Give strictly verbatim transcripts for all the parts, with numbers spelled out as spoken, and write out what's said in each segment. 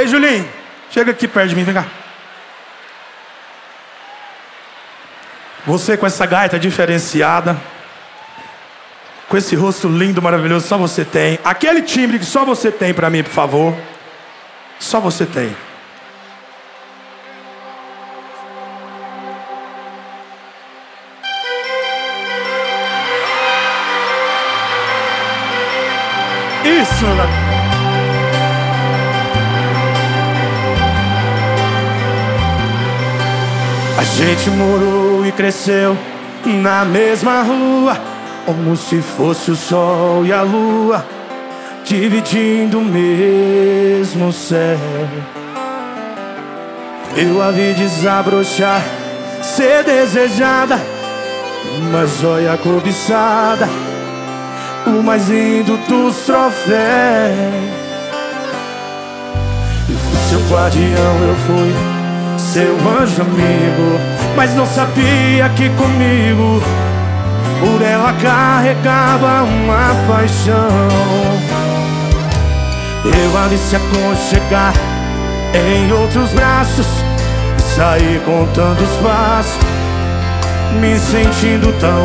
Ei, Julinho, chega aqui perto de mim, vem cá. Você com essa gaita diferenciada, com esse rosto lindo, maravilhoso, só você tem. Aquele timbre que só você tem pra mim, por favor. Só você tem. Isso, né? A gente morou e cresceu na mesma rua, como se fosse o sol e a lua, dividindo o mesmo céu. Eu a vi desabrochar, ser desejada, mas olha cobiçada, o mais lindo dos troféus. Eu fui seu guardião, eu fui seu anjo amigo, mas não sabia que comigo por ela carregava uma paixão. Eu a vi se aconchegar em outros braços, saí contando os passos, me sentindo tão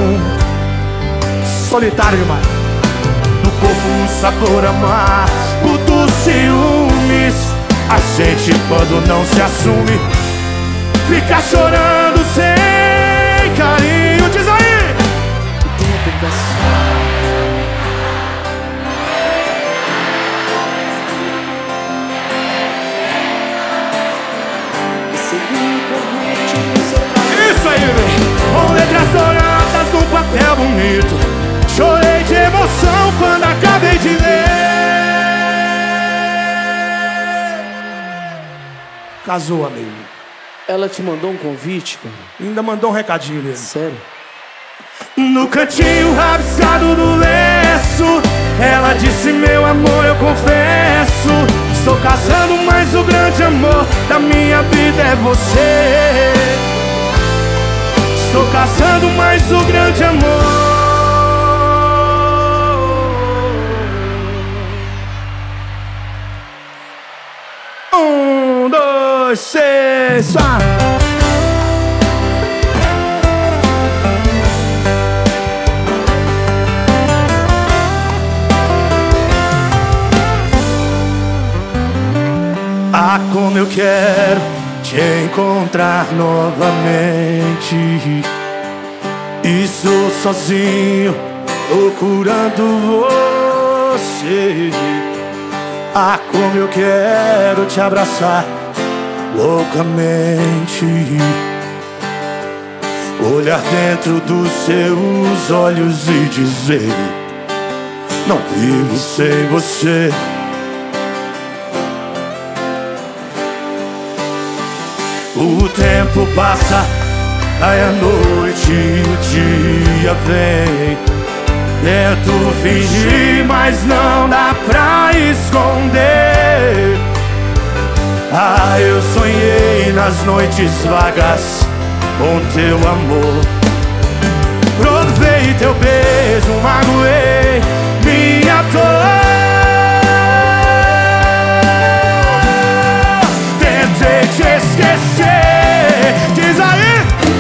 solitário demais. No corpo um sabor amargo dos ciúmes. A gente quando não se assume fica chorando sem carinho. Diz aí! O tempo passou. Isso aí, velho! Com letras douradas num papel bonito, chorei de emoção quando acabei de ler. Casou, amigo. Ela te mandou um convite, cara? Ainda mandou um recadinho mesmo. Sério? No cantinho rabiscado do lenço, ela disse: meu amor, eu confesso, estou casando, mas o grande amor da minha vida é você. Estou casando, mas o grande amor. Um, dois, seis, só. Ah, como eu quero te encontrar novamente. Estou sozinho procurando você. Ah, como eu quero te abraçar loucamente, olhar dentro dos seus olhos e dizer: não vivo sem você. O tempo passa, cai a noite e o dia vem. Tento fingir, mas não dá pra esconder. Ah, eu sonhei nas noites vagas com teu amor. Provei teu beijo, magoei minha dor. Tentei te esquecer, diz aí.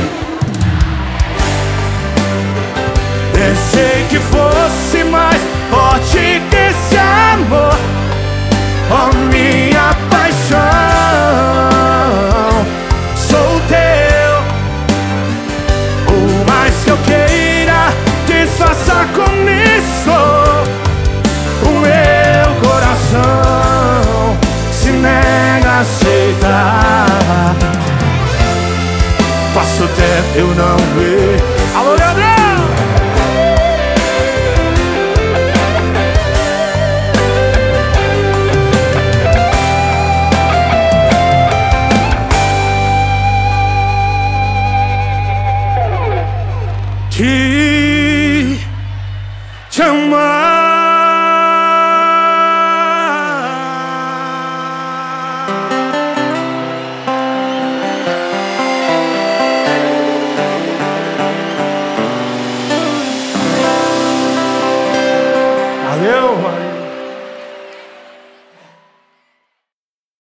Pensei que fosse mais forte que esse amor, oh minha paixão. Sou teu, por mais que eu queira disfarçar com isso, o meu coração se nega a aceitar. Passo tempo eu não vejo